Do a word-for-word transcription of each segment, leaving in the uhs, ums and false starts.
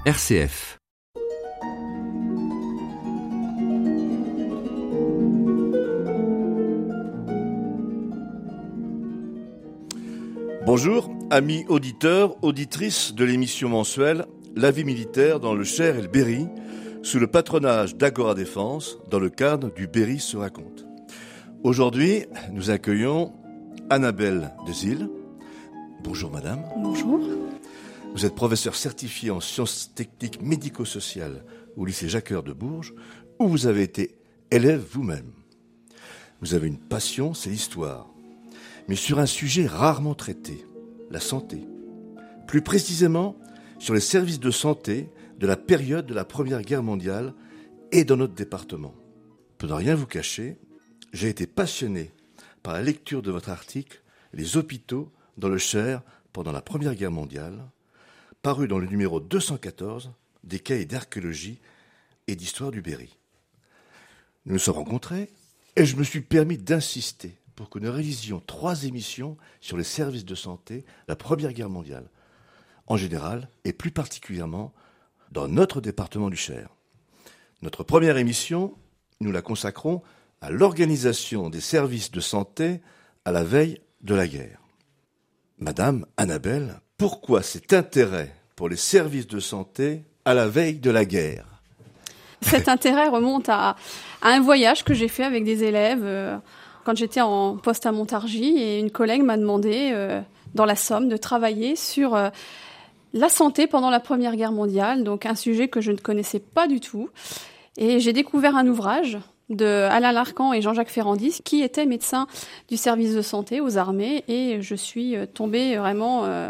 R C F. Bonjour, amis auditeurs, auditrices de l'émission mensuelle La vie militaire dans le Cher et le Berry, sous le patronage d'Agora Défense, dans le cadre du Berry se raconte. Aujourd'hui, nous accueillons Annabelle Dezille. Bonjour madame. Bonjour. Vous êtes professeur certifié en sciences techniques médico-sociales au lycée Jacques-Cœur de Bourges, où vous avez été élève vous-même. Vous avez une passion, c'est l'histoire, mais sur un sujet rarement traité, la santé. Plus précisément, sur les services de santé de la période de la Première Guerre mondiale et dans notre département. Pour ne rien vous cacher, j'ai été passionné par la lecture de votre article « Les hôpitaux dans le Cher pendant la Première Guerre mondiale », paru dans le numéro deux cent quatorze des cahiers d'archéologie et d'histoire du Berry. Nous nous sommes rencontrés et je me suis permis d'insister pour que nous réalisions trois émissions sur les services de santé de la Première Guerre mondiale, en général et plus particulièrement dans notre département du Cher. Notre première émission, nous la consacrons à l'organisation des services de santé à la veille de la guerre. Madame Annabelle, pourquoi cet intérêt pour les services de santé à la veille de la guerre ? Cet intérêt remonte à, à un voyage que j'ai fait avec des élèves euh, quand j'étais en poste à Montargis, et une collègue m'a demandé, euh, dans la Somme, de travailler sur euh, la santé pendant la Première Guerre mondiale, donc un sujet que je ne connaissais pas du tout. Et j'ai découvert un ouvrage de Alain Larcan et Jean-Jacques Ferrandis, qui étaient médecins du service de santé aux armées, et je suis tombée vraiment euh,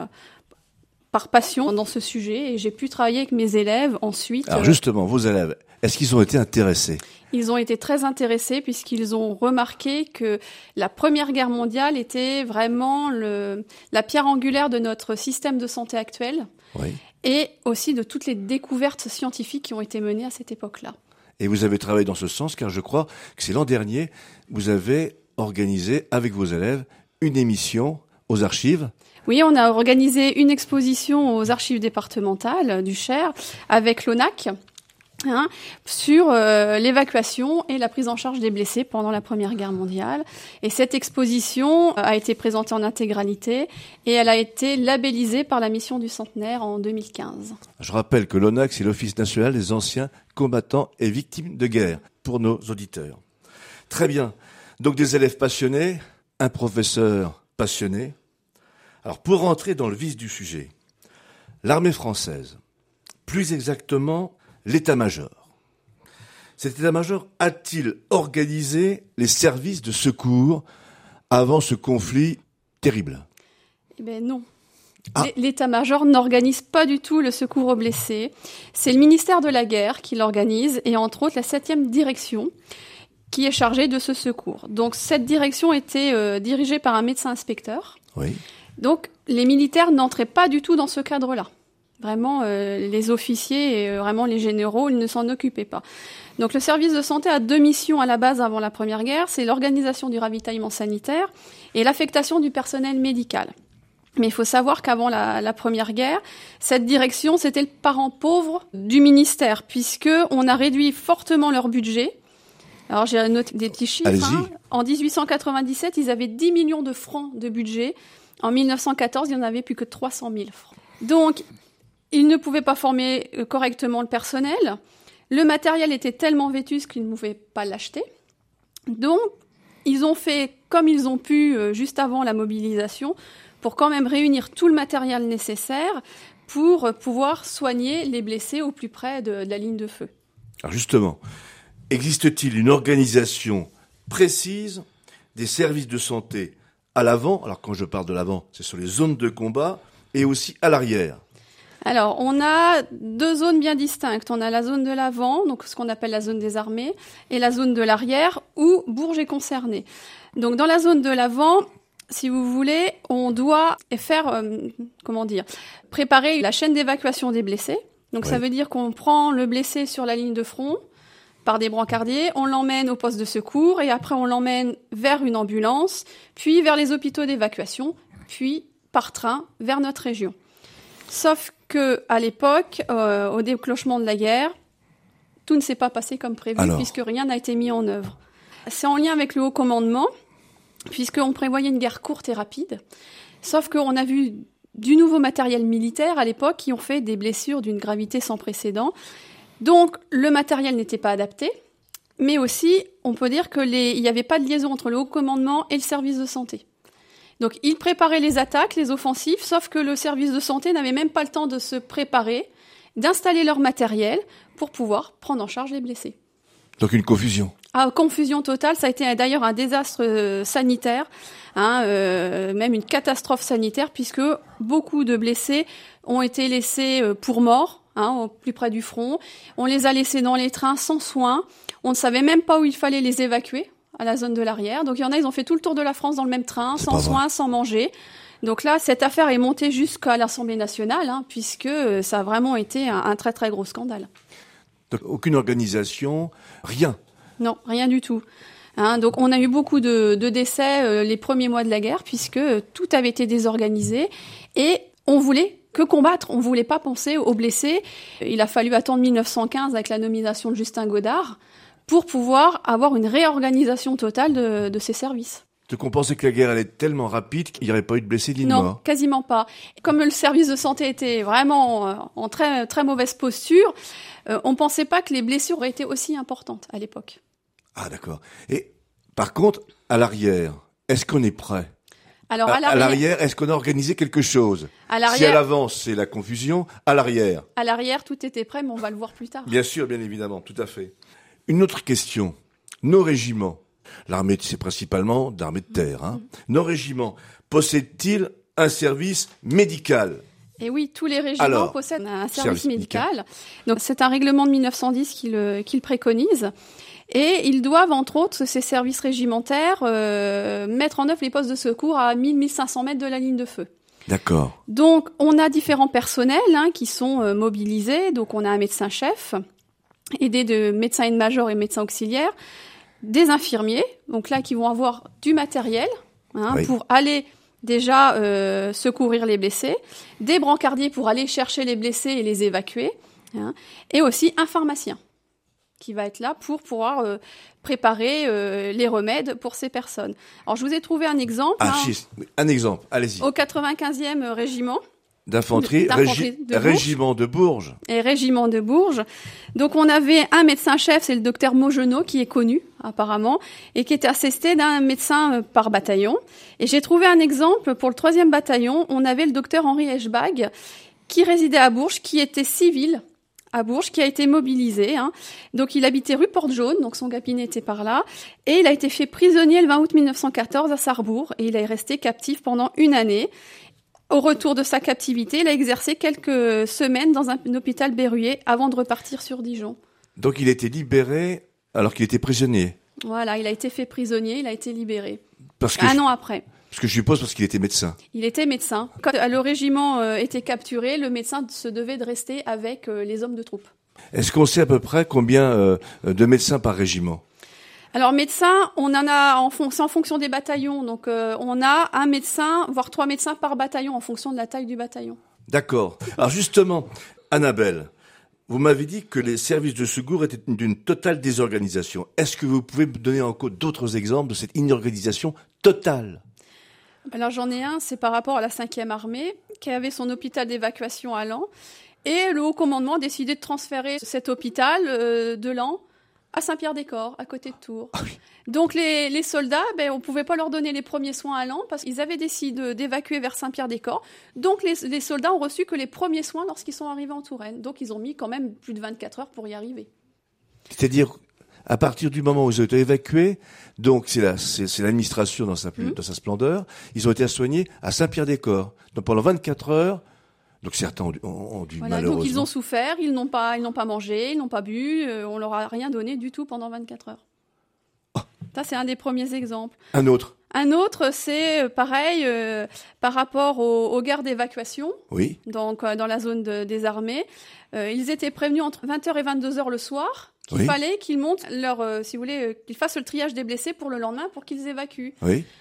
par passion dans ce sujet, et j'ai pu travailler avec mes élèves ensuite. Alors justement, vos élèves, est-ce qu'ils ont été intéressés ? Ils ont été très intéressés puisqu'ils ont remarqué que la Première Guerre mondiale était vraiment le, la pierre angulaire de notre système de santé actuel, oui, et aussi de toutes les découvertes scientifiques qui ont été menées à cette époque-là. Et vous avez travaillé dans ce sens, car je crois que c'est l'an dernier, vous avez organisé avec vos élèves une émission aux archives. Oui, on a organisé une exposition aux archives départementales du Cher avec l'O N A C, hein, sur euh, l'évacuation et la prise en charge des blessés pendant la Première Guerre mondiale. Et cette exposition a été présentée en intégralité et elle a été labellisée par la mission du centenaire en deux mille quinze. Je rappelle que l'O N A C, c'est l'Office national des anciens combattants et victimes de guerre, pour nos auditeurs. Très bien. Donc des élèves passionnés, un professeur passionné. Alors pour rentrer dans le vif du sujet, l'armée française, plus exactement l'état-major. Cet état-major a-t-il organisé les services de secours avant ce conflit terrible ? Eh bien non. Ah. L'état-major n'organise pas du tout le secours aux blessés. C'est le ministère de la Guerre qui l'organise, et entre autres la septième direction qui est chargée de ce secours. Donc cette direction était euh, dirigée par un médecin inspecteur. Oui. Donc les militaires n'entraient pas du tout dans ce cadre-là. Vraiment, euh, les officiers et euh, vraiment les généraux, ils ne s'en occupaient pas. Donc le service de santé a deux missions à la base avant la Première Guerre, c'est l'organisation du ravitaillement sanitaire et l'affectation du personnel médical. Mais il faut savoir qu'avant la, la Première Guerre, cette direction, c'était le parent pauvre du ministère, puisque on a réduit fortement leur budget. Alors j'ai noté des petits chiffres. Hein. En dix-huit cent quatre-vingt-dix-sept, ils avaient dix millions de francs de budget. En mille neuf cent quatorze, il n'y en avait plus que trois cent mille francs. Donc, ils ne pouvaient pas former correctement le personnel. Le matériel était tellement vétuste qu'ils ne pouvaient pas l'acheter. Donc, ils ont fait comme ils ont pu euh, juste avant la mobilisation pour quand même réunir tout le matériel nécessaire pour euh, pouvoir soigner les blessés au plus près de, de la ligne de feu. Alors justement, existe-t-il une organisation précise des services de santé à l'avant ? Alors quand je parle de l'avant, c'est sur les zones de combat, et aussi à l'arrière. Alors, on a deux zones bien distinctes. On a la zone de l'avant, donc ce qu'on appelle la zone des armées, et la zone de l'arrière, où Bourges est concerné. Donc, dans la zone de l'avant, si vous voulez, on doit faire, euh, comment dire, préparer la chaîne d'évacuation des blessés. Donc, oui. Ça veut dire qu'on prend le blessé sur la ligne de front par des brancardiers, on l'emmène au poste de secours, et après on l'emmène vers une ambulance, puis vers les hôpitaux d'évacuation, puis par train vers notre région. Sauf que à l'époque, euh, au déclenchement de la guerre, tout ne s'est pas passé comme prévu, Alors. puisque rien n'a été mis en œuvre. C'est en lien avec le haut commandement, puisqu'on prévoyait une guerre courte et rapide. Sauf qu'on a vu du nouveau matériel militaire à l'époque qui ont fait des blessures d'une gravité sans précédent. Donc, le matériel n'était pas adapté, mais aussi, on peut dire que les, il n'y avait pas de liaison entre le haut commandement et le service de santé. Donc, ils préparaient les attaques, les offensives, sauf que le service de santé n'avait même pas le temps de se préparer, d'installer leur matériel pour pouvoir prendre en charge les blessés. Donc, une confusion. Ah, confusion totale. Ça a été d'ailleurs un désastre euh, sanitaire, hein, euh, même une catastrophe sanitaire, puisque beaucoup de blessés ont été laissés euh, pour morts, hein, au plus près du front. On les a laissés dans les trains sans soins. On ne savait même pas où il fallait les évacuer, à la zone de l'arrière. Donc il y en a, ils ont fait tout le tour de la France dans le même train, sans soins, sans manger. Donc là, cette affaire est montée jusqu'à l'Assemblée nationale, hein, puisque ça a vraiment été un, un très très gros scandale. Donc aucune organisation, rien. Non, rien du tout. Hein, donc on a eu beaucoup de, de décès euh, les premiers mois de la guerre, puisque euh, tout avait été désorganisé et on voulait que combattre. On voulait pas penser aux blessés. Il a fallu attendre mille neuf cent quinze avec la nomination de Justin Godard pour pouvoir avoir une réorganisation totale de, de ces services. Donc on pensait que la guerre allait être tellement rapide qu'il n'y aurait pas eu de blessés ni de morts. Non, morts. Quasiment pas. Comme le service de santé était vraiment euh, en très très mauvaise posture, euh, on pensait pas que les blessures auraient été aussi importantes à l'époque. Ah d'accord. Et par contre, à l'arrière, est-ce qu'on est prêt ? Alors, à, à, l'arrière, à l'arrière, est-ce qu'on a organisé quelque chose ? à l'arrière, Si à l'avance, c'est la confusion. À l'arrière À l'arrière, tout était prêt, mais on va le voir plus tard. Bien sûr, bien évidemment, tout à fait. Une autre question. Nos régiments, l'armée, c'est principalement d'armée de terre, hein. Mmh. Nos régiments, possèdent-ils un service médical ? Et oui, tous les régiments Alors, possèdent un service, service médical. médical. Donc, c'est un règlement de mille neuf cent dix qui le, qui le préconise. Et ils doivent, entre autres, ces services régimentaires, euh, mettre en œuvre les postes de secours à mille à mille cinq cents mètres de la ligne de feu. D'accord. Donc, on a différents personnels hein, qui sont euh, mobilisés. Donc, on a un médecin-chef, aidé de médecins aide-major et médecins auxiliaires, des infirmiers, donc là, qui vont avoir du matériel hein, oui. pour aller déjà euh, secourir les blessés, des brancardiers pour aller chercher les blessés et les évacuer, hein, et aussi un pharmacien qui va être là pour pouvoir euh, préparer euh, les remèdes pour ces personnes. Alors, je vous ai trouvé un exemple. Ah, hein, un exemple, allez-y. Au quatre-vingt-quinzième régiment. D'infanterie, d'infanterie régi- de régiment de Bourges. Et régiment de Bourges. Donc, on avait un médecin-chef, c'est le docteur Maugenot, qui est connu, apparemment, et qui était assisté d'un médecin par bataillon. Et j'ai trouvé un exemple pour le troisième bataillon. On avait le docteur Henri Eschbag, qui résidait à Bourges, qui était civil à Bourges, qui a été mobilisé. Hein. Donc, il habitait rue Porte-Jaune, donc son cabinet était par là. Et il a été fait prisonnier le vingt août mille neuf cent quatorze à Sarrebourg. Et il est resté captif pendant une année. Au retour de sa captivité, il a exercé quelques semaines dans un, un hôpital berruyer avant de repartir sur Dijon. Donc, il a été libéré alors qu'il était prisonnier. Voilà, il a été fait prisonnier, il a été libéré. Parce que un je... an après. Parce que je suppose parce qu'il était médecin. Il était médecin. Quand le régiment euh, était capturé, le médecin se devait de rester avec euh, les hommes de troupe. Est-ce qu'on sait à peu près combien euh, de médecins par régiment ? Alors médecins, on en a en fon- c'est en fonction des bataillons. Donc euh, on a un médecin, voire trois médecins par bataillon en fonction de la taille du bataillon. D'accord. Alors justement, Annabelle, vous m'avez dit que les services de secours étaient d'une totale désorganisation. Est-ce que vous pouvez me donner encore d'autres exemples de cette inorganisation totale ? Alors j'en ai un, c'est par rapport à la cinquième armée, qui avait son hôpital d'évacuation à Laon. Et le haut commandement a décidé de transférer cet hôpital euh, de Laon à Saint-Pierre-des-Corps, à côté de Tours. Ah oui. Donc les, les soldats, ben, on pouvait pas leur donner les premiers soins à Laon parce qu'ils avaient décidé d'évacuer vers Saint-Pierre-des-Corps. Donc les, les soldats ont reçu que les premiers soins lorsqu'ils sont arrivés en Touraine. Donc ils ont mis quand même plus de vingt-quatre heures pour y arriver. C'est-à-dire, à partir du moment où ils ont été évacués, donc c'est, la, c'est, c'est l'administration dans sa, mmh. dans sa splendeur, ils ont été soignés à Saint-Pierre-des-Corps. Donc pendant vingt-quatre heures, donc certains ont, ont, ont dû voilà, malheureusement... Donc ils ont souffert, ils n'ont pas, ils n'ont pas mangé, ils n'ont pas bu, euh, on leur a rien donné du tout pendant vingt-quatre heures. Oh. Ça, c'est un des premiers exemples. Un autre Un autre, c'est euh, pareil, euh, par rapport aux, aux gares d'évacuation, oui. donc euh, dans la zone de, des armées. Euh, ils étaient prévenus entre vingt heures et vingt-deux heures le soir qu'il oui. fallait qu'ils montent leur, euh, si vous voulez, euh, qu'ils fassent le triage des blessés pour le lendemain pour qu'ils évacuent. Oui.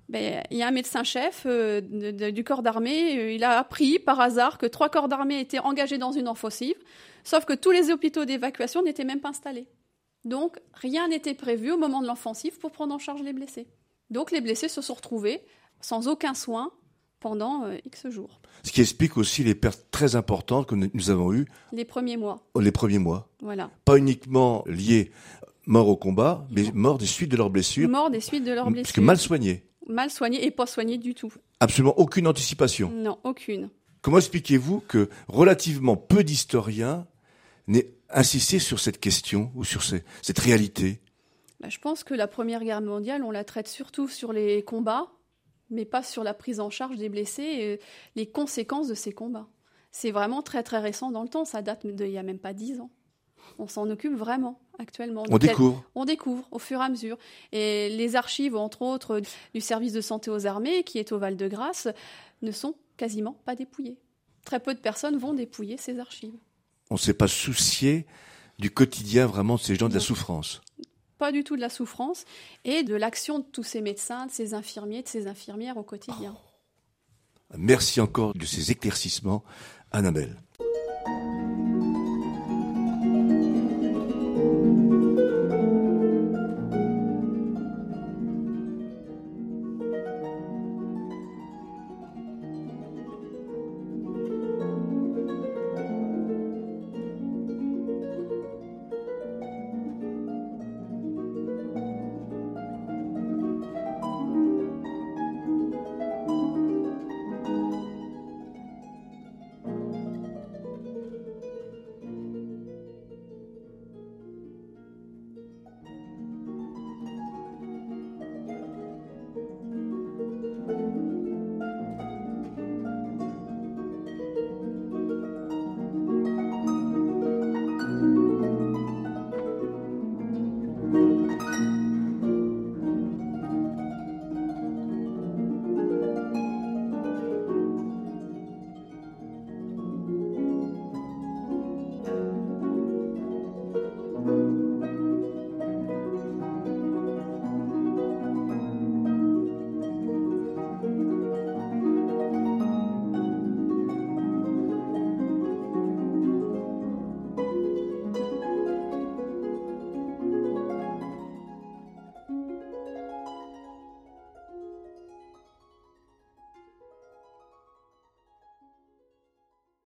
Ben, il y a un médecin-chef euh, de, de, du corps d'armée, euh, il a appris par hasard que trois corps d'armée étaient engagés dans une offensive, sauf que tous les hôpitaux d'évacuation n'étaient même pas installés. Donc, rien n'était prévu au moment de l'offensive pour prendre en charge les blessés. Donc, les blessés se sont retrouvés sans aucun soin pendant euh, X jours. Ce qui explique aussi les pertes très importantes que nous avons eues. Les premiers mois. Les premiers mois. Voilà. Pas uniquement liés morts au combat, mais morts des suites de leurs blessures. Morts des suites de leurs blessures. Parce que mal soignés. Mal soignés et pas soignés du tout. Absolument aucune anticipation. Non, aucune. Comment expliquez-vous que relativement peu d'historiens n'aient insisté sur cette question ou sur ces, cette réalité ? Ben, je pense que la Première Guerre mondiale, on la traite surtout sur les combats, mais pas sur la prise en charge des blessés et les conséquences de ces combats. C'est vraiment très très récent dans le temps, ça date d'il n'y a même pas dix ans. On s'en occupe vraiment actuellement. On découvre. On découvre au fur et à mesure. Et les archives, entre autres, du service de santé aux armées, qui est au Val-de-Grâce, ne sont quasiment pas dépouillées. Très peu de personnes vont dépouiller ces archives. On ne s'est pas soucié du quotidien vraiment de ces gens, de la souffrance. Pas du tout de la souffrance et de l'action de tous ces médecins, de ces infirmiers, de ces infirmières au quotidien. Oh. Merci encore de ces éclaircissements, Annabelle.